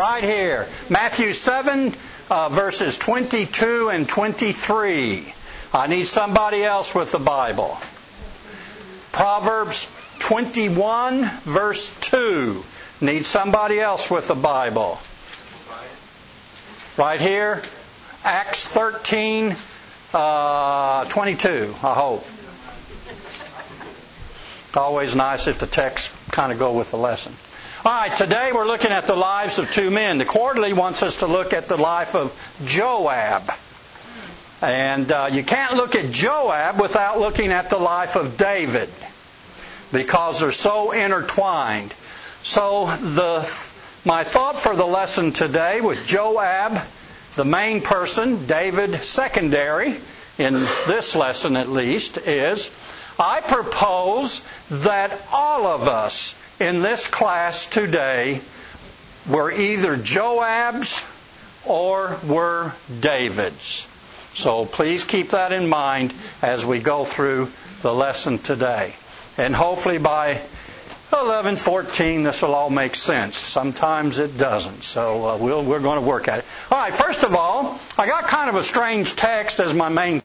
Right here. Matthew 7, verses 22 and 23. I need somebody else with the Bible. Proverbs 21, verse 2. Need somebody else with the Bible. Right here. Acts 13, 22, I hope. Always nice if the text kind of go with the lesson. All right, today we're looking at the lives of two men. The Quarterly wants us to look at the life of Joab. And you can't look at Joab without looking at the life of David, because they're so intertwined. So my thought for the lesson today with Joab, the main person, David secondary, in this lesson at least, is I propose that all of us in this class today were either Joabs or were Davids. So please keep that in mind as we go through the lesson today. And hopefully by 11:14 this will all make sense. Sometimes it doesn't. So we're going to work at it. All right, first of all, I got kind of a strange text as my main